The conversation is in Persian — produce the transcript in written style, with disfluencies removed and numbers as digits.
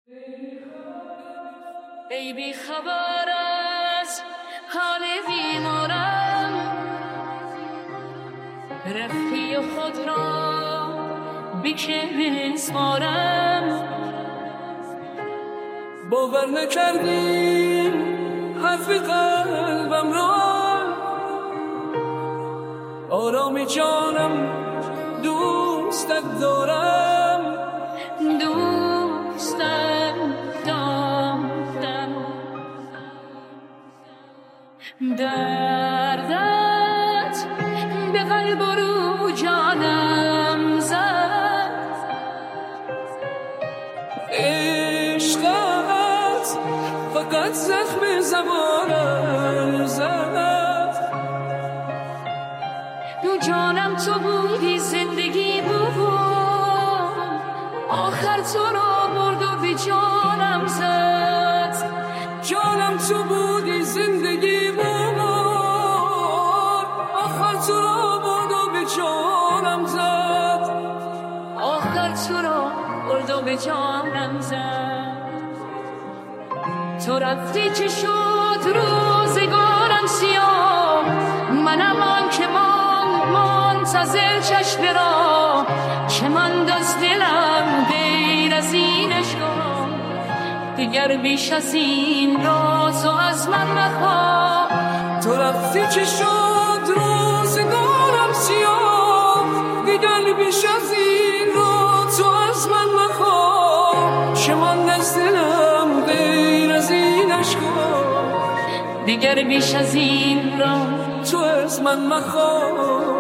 ای بی خبر از حال بیمارم، رفتی خود را بی که بسپارم. باور نکردیم حرف قلبم را، آرامی جانم دوستت دارم، دوستت دارم. دردت به قلب و رو جانم زد، عشقت فقط زخم زبانم زد. دو جانم تو بودی، زندگی بود، آخر تو را برد و به جانم زد. جانم تو بودی، زندگی بود، آخر تو را برد و به جانم زد. آخر تو را برد و به جانم زد. تو رفتی چه شد روزگارم سیاه، منم آن که منتظر چشم را، که ماند از دلم غیر از این عشقا. دیگر بیش از این را تو از من مخواه. تو رفتی چه شد روزگارم سیاه، دیگر بیش از این را تو از من مخواه. که ماند از دلم غیر از این عشقا. دیگر بیش از این را تو از من مخواه.